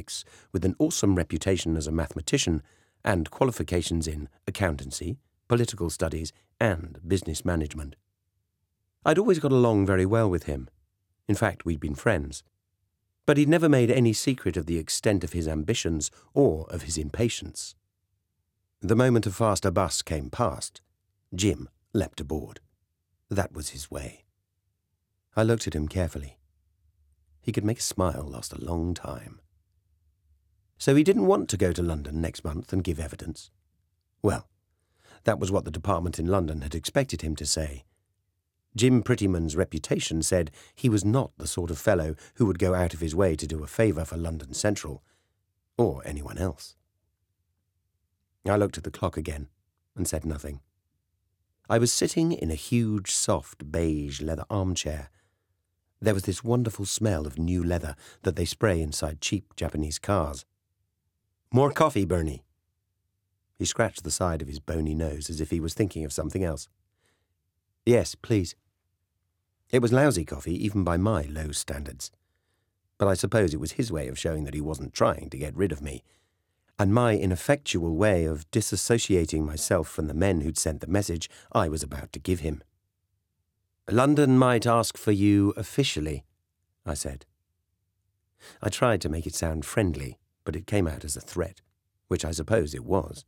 with an awesome reputation as a mathematician and qualifications in accountancy, political studies, and business management. I'd always got along very well with him. In fact, we'd been friends. But he'd never made any secret of the extent of his ambitions or of his impatience. The moment a faster bus came past, Jim leapt aboard. That was his way. I looked at him carefully. He could make a smile last a long time. So he didn't want to go to London next month and give evidence. Well, that was what the department in London had expected him to say. Jim Prettyman's reputation said he was not the sort of fellow who would go out of his way to do a favour for London Central, or anyone else. I looked at the clock again and said nothing. I was sitting in a huge, soft, beige leather armchair. There was this wonderful smell of new leather that they spray inside cheap Japanese cars. "More coffee, Bernie." He scratched the side of his bony nose as if he was thinking of something else. "Yes, please." It was lousy coffee, even by my low standards. But I suppose it was his way of showing that he wasn't trying to get rid of me, and my ineffectual way of disassociating myself from the men who'd sent the message I was about to give him. "London might ask for you officially," I said. I tried to make it sound friendly, but it came out as a threat, which I suppose it was.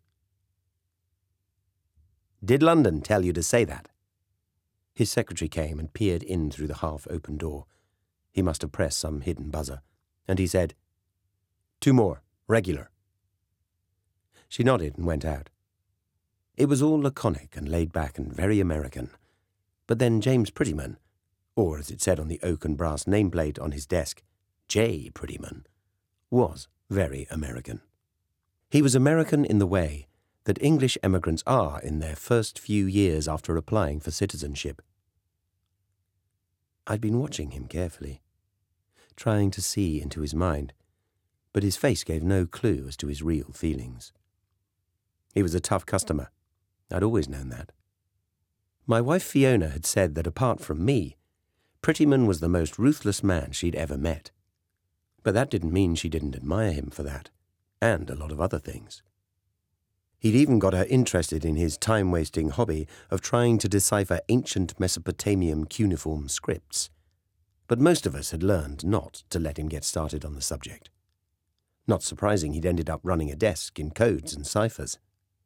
"Did London tell you to say that?" His secretary came and peered in through the half-open door. He must have pressed some hidden buzzer, and he said, "2 more, regular." She nodded and went out. It was all laconic and laid back and very American. But then James Prettyman, or as it said on the oak and brass nameplate on his desk, J. Prettyman, was very American. He was American in the way that English emigrants are in their first few years after applying for citizenship. I'd been watching him carefully, trying to see into his mind, but his face gave no clue as to his real feelings. He was a tough customer. I'd always known that. My wife Fiona had said that apart from me, Prettyman was the most ruthless man she'd ever met. But that didn't mean she didn't admire him for that, and a lot of other things. He'd even got her interested in his time-wasting hobby of trying to decipher ancient Mesopotamian cuneiform scripts. But most of us had learned not to let him get started on the subject. Not surprising he'd ended up running a desk in codes and ciphers.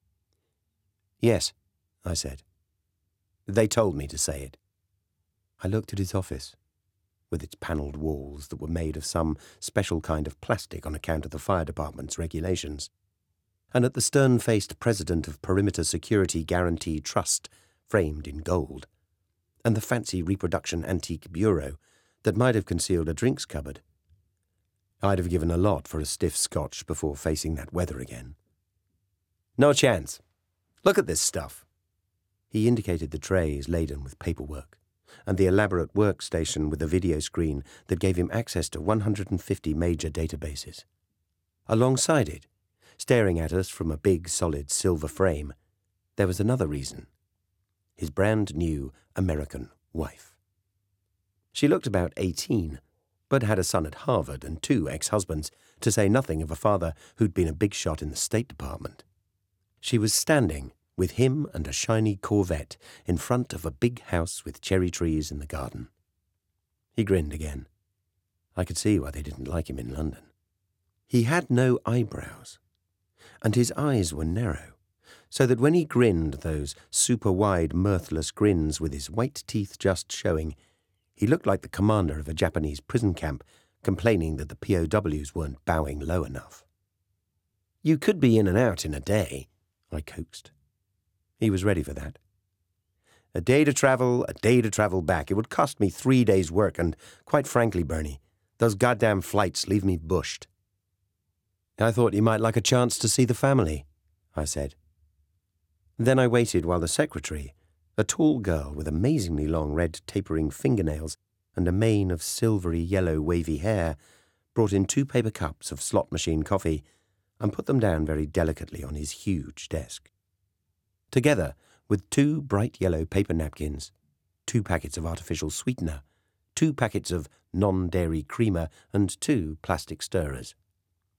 "Yes," I said. "They told me to say it." I looked at his office, with its panelled walls that were made of some special kind of plastic on account of the fire department's regulations, and at the stern-faced president of Perimeter Security Guarantee Trust, framed in gold, and the fancy reproduction antique bureau that might have concealed a drinks cupboard. I'd have given a lot for a stiff scotch before facing that weather again. "No chance. Look at this stuff." He indicated the trays laden with paperwork, and the elaborate workstation with a video screen that gave him access to 150 major databases. Alongside it, staring at us from a big, solid silver frame, there was another reason: his brand-new American wife. She looked about 18, but had a son at Harvard and 2 ex-husbands, to say nothing of a father who'd been a big shot in the State Department. She was standing, with him and a shiny Corvette, in front of a big house with cherry trees in the garden. He grinned again. I could see why they didn't like him in London. He had no eyebrows, and his eyes were narrow, so that when he grinned those super-wide, mirthless grins with his white teeth just showing, he looked like the commander of a Japanese prison camp complaining that the POWs weren't bowing low enough. "You could be in and out in a day," I coaxed. He was ready for that. A day to travel back. It would cost me 3 days' work, and quite frankly, Bernie, those goddamn flights leave me bushed. "I thought you might like a chance to see the family," I said. Then I waited while the secretary, a tall girl with amazingly long red tapering fingernails and a mane of silvery yellow wavy hair, brought in 2 paper cups of slot machine coffee and put them down very delicately on his huge desk. Together with 2 bright yellow paper napkins, 2 packets of artificial sweetener, 2 packets of non-dairy creamer, and 2 plastic stirrers.